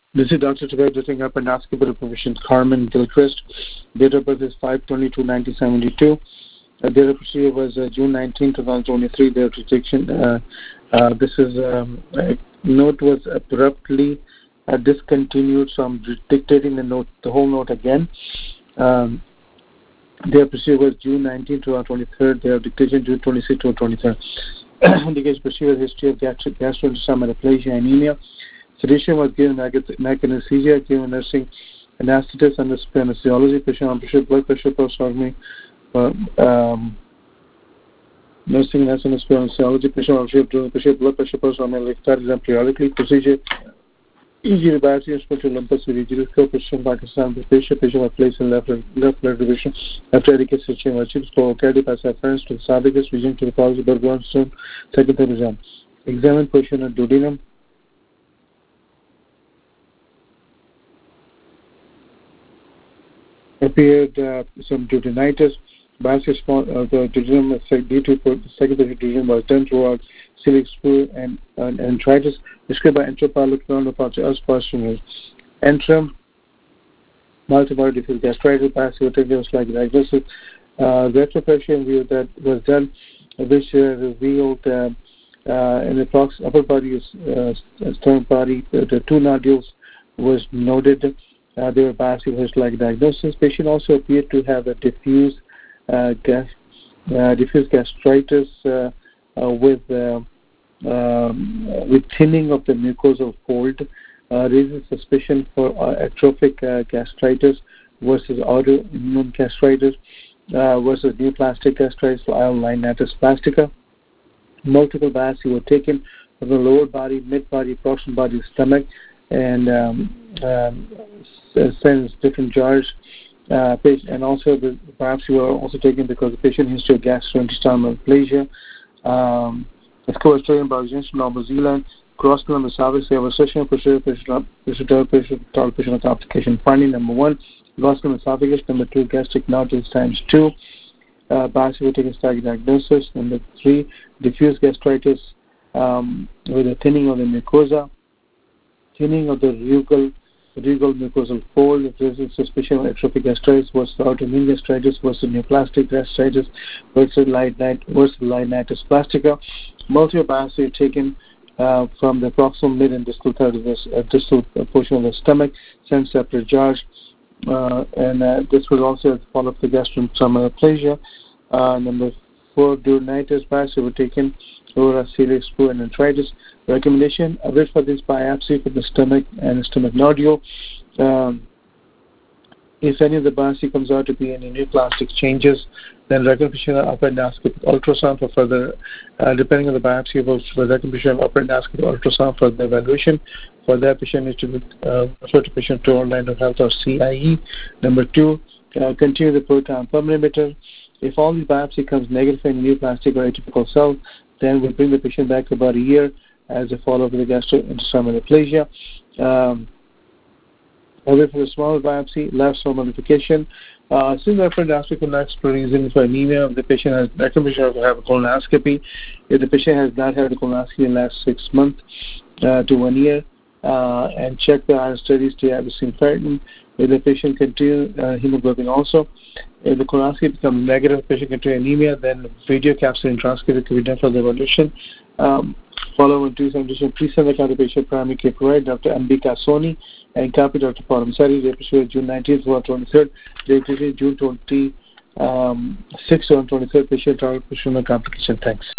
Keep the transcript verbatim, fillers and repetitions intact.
This is Doctor Tabet doing appendoscopy profession Carmen Gilchrist. Date of birth is five twenty-two nineteen seventy-two. Uh, date of procedure was uh, June nineteenth twenty twenty-three. Date of rejection. Uh, uh, this is um, a note was abruptly uh, discontinued, so I'm dictating the note, the whole note again. Um, date of procedure was June nineteenth twenty twenty-three. Date of dictation June twenty-sixth twenty twenty-three. Indicates procedure history of gastrointestinal metaplasia, anemia. Sedation was given neck anesthesia, given nursing anesthetist under anesthesiology, patient on pressure, blood pressure, post-surgery, uh, um, nursing anesthesiology, patient on pressure, pressure, blood pressure, post-surgery, exam periodically, procedure, easy biopsy, respiratory lumpus, with patient Pakistan, patient, patient was placed in left, left blood division after education switching achieved for cardiopathic reference to the esophagus, region to the pelvis, blood stone, second third exam. Examine patient at duodenum. Appeared uh, some duodenitis, biopsy response of the duodenum, due to the secondary duodenum was done throughout celiac sprue and, and enteritis, described by entropyloric us posterior. Entrum, multiple diffuse gastritis, biopsy was like diagnosis. Uh, retropression view that was done, which uh, revealed uh, uh, in the prox upper body, uh, stomach body, uh, the two nodules was noted. Uh, they were biopsy-like diagnosis. Patient also appeared to have a diffuse, uh, gas, uh, diffuse gastritis uh, uh, with uh, um, with thinning of the mucosal fold, uh, raises suspicion for uh, atrophic uh, gastritis versus autoimmune gastritis uh, versus neoplastic gastritis, line-natus plastica. Multiple biopsies were taken from the lower body, mid-body, proximal body, stomach, and um, um, sends different jars, uh, and also the biopsy were also taken because the patient history of gastrointestinal metaplasia, um, Scoastrian Bauginson, New Zealand, cross-column esophagus, they have a session of pressure, patient complication. Finding number one, cross-column esophagus. Number two, gastric nodules times two. Uh, biopsy will take a static diagnosis. Number three, diffuse gastritis um, with a thinning of the mucosa, thinning of the rugal regal mucosal fold. If there is a suspicion of atrophic gastritis versus autoimmune gastritis versus neoplastic gastritis versus line-natus plastica. Multiple biopsy taken uh, from the proximal, mid, and distal third of the uh, distal portion of the stomach, sent separate jars, uh, and uh, this was also follow up the gastrointestinal metaplasia. Uh, number four, duodenitis biopsy were taken over celiac sprue and enteritis. Recommendation: wait for this biopsy for the stomach and the stomach nodule. Um, if any of the biopsy comes out to be any neoplastic changes, then recommendation of upper endoscopic ultrasound for further, uh, depending on the biopsy, for recommendation of upper endoscopic ultrasound for the evaluation. For that, patient needs to be uh, referred to patient to online of health or C I E. Number two, uh, continue the proton pump limiter. If all these biopsy comes negative for any neoplastic or atypical cell, then we bring the patient back about a year as a follow-up with the gastrointestinal metaplasia. Um, Away for the smaller biopsy, left cell modification. Uh, since the endoscopy is not for reason for anemia, the patient has recommendation to have a colonoscopy. If the patient has not had a colonoscopy in the last six months uh, to one year, uh, and check the iron studies to have a ferritin. If the patient continue uh, hemoglobin also. If the colonoscopy becomes negative, the patient continue anemia, then video capsule introscopy can be done for the evaluation. Um, Following two conditions, please send the copy to patient primary care provider, Doctor Ambika Soni, and copy Doctor Param Sari, date June nineteenth, twenty-third, date June twenty-sixth, twenty-third, patient trial, patient complication. Thanks.